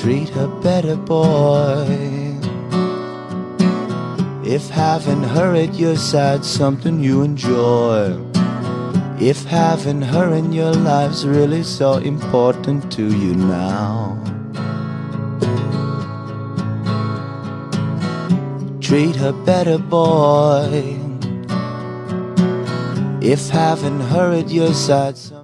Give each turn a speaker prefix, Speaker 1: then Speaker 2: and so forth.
Speaker 1: treat her better, boy. If having her at your side's something you enjoy, if having her in your life's really so important to you now, treat her better, boy. If having her at your side's